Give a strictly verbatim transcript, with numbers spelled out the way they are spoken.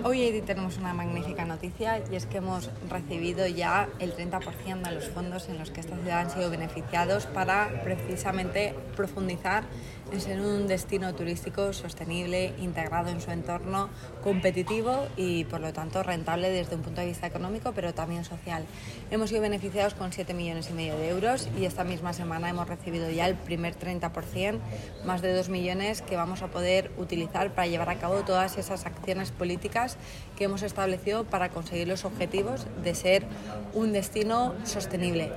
Hoy tenemos una magnífica noticia y es que hemos recibido ya el treinta por ciento de los fondos en los que esta ciudad han sido beneficiados para precisamente profundizar en ser un destino turístico sostenible, integrado en su entorno, competitivo y por lo tanto rentable desde un punto de vista económico pero también social. Hemos sido beneficiados con siete millones y medio de euros y esta misma semana hemos recibido ya el primer treinta por ciento, más de dos millones que vamos a poder utilizar para llevar a cabo todas esas acciones políticas que hemos establecido para conseguir los objetivos de ser un destino sostenible.